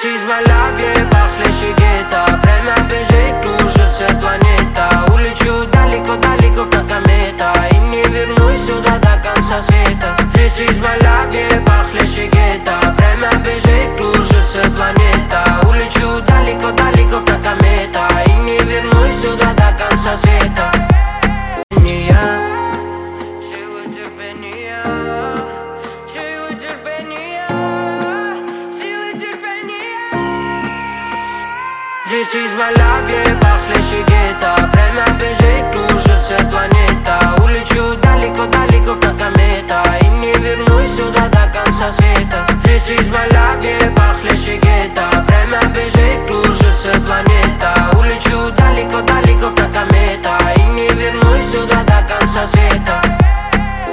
This is my life, yeah, похлеще гетто. Время бежит, кружится планета. Улечу далеко-далеко, как комета, и не вернусь сюда до конца света. This is my life, yeah, похлеще гетто. Время бежит, кружится планета. Улечу далеко-далеко, как комета, и не вернусь сюда до конца света. This is my life, yeah, похлеще гетто. Время бежит, кружится планета. Улечу далеко-далеко, как комета, и не вернусь сюда до конца света. This is my life, yeah, похлеще гетто. Время бежит, кружится планета. Улечу далеко-далеко, как комета, и не вернусь сюда до конца света.